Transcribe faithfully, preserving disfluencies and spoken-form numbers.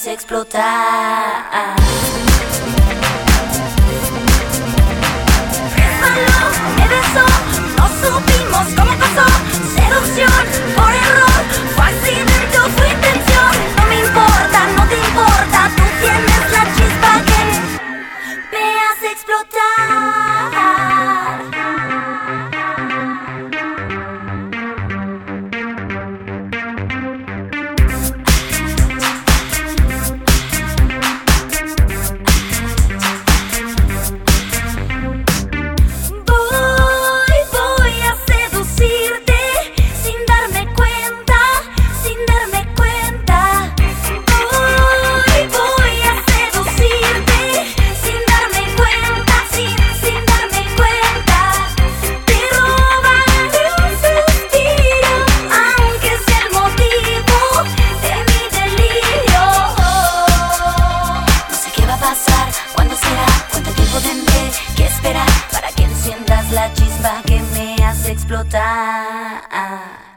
hace explotar. Resbaló, me besó, no supimos cómo pasó. Seducción por error, fue accidente o fue intención. No me importa, no te importa, tú tienes la chispa que me hace explotar. ¿Cuándo será? ¿Cuánto tiempo tendré que esperar para que enciendas la chispa que me hace explotar?